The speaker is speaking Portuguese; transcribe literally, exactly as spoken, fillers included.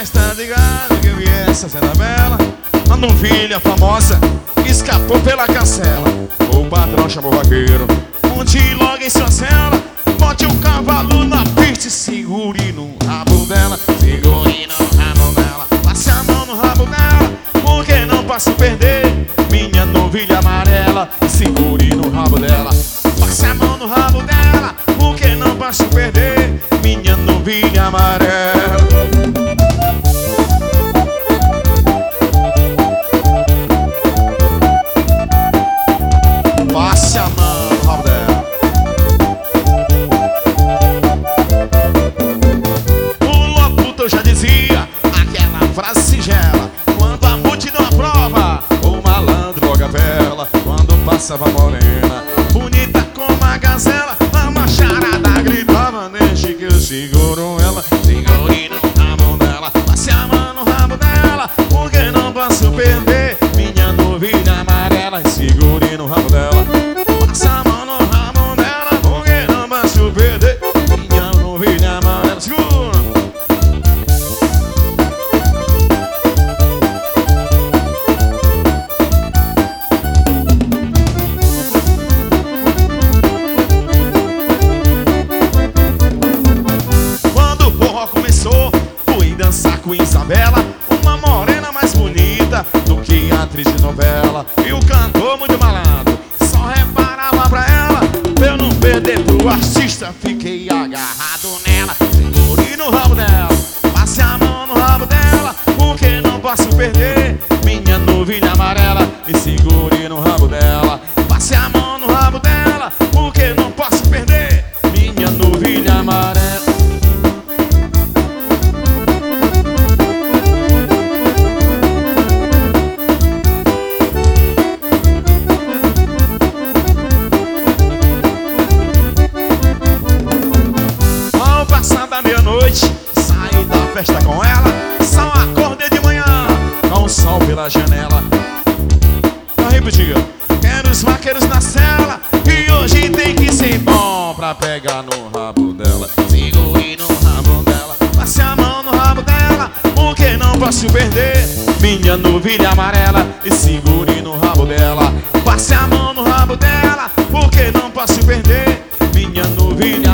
está ligado que eu vi essa cena bela. A novilha famosa escapou pela cancela. O patrão chamou o vaqueiro, monte logo em sua cela. Bote o cavalo na pista e segure no rabo dela. Segure no rabo dela, passe a mão no rabo dela, porque não posso perder minha novilha amarela. Segure no rabo dela, passe a mão no rabo dela, porque não posso perder minha novilha amarela. Passe a mão no rabo dela. O locutor já dizia aquela frase singela: quando a multidão aprova, o malandro logo apela. Quando passava morena, bonita como a gazela, a macharada gritava: deixe que eu seguro ela. Segure no rabo dela, passe a mão no rabo dela, porque não posso perder minha novilha amarela. Segure no rabo dela, passe a mão no rabo dela, porque não posso perder minha novilha amarela. Segura! Quando o forró começou, fui dançar com Isabela, uma morena mais bonita do que atriz de novela. E o cantor muito malandro só reparava pra ela. Pra eu não perder pro artista, fiquei agarrado nela. Segure no rabo dela, passe a mão no rabo dela, porque não posso perder minha novilha amarela. E segure no rabo dela, passe a mão no rabo dela, porque não posso perder minha novilha amarela. Da meia-noite, saí da festa com ela, só acordei de manhã com o sol pela janela. Pra repetir, quero os vaqueiros na cela, e hoje tem que ser bom pra pegar no rabo dela. Segure no rabo dela, passe a mão no rabo dela, porque não posso perder minha novilha amarela. E segure no rabo dela, passe a mão no rabo dela, porque não posso perder minha novilha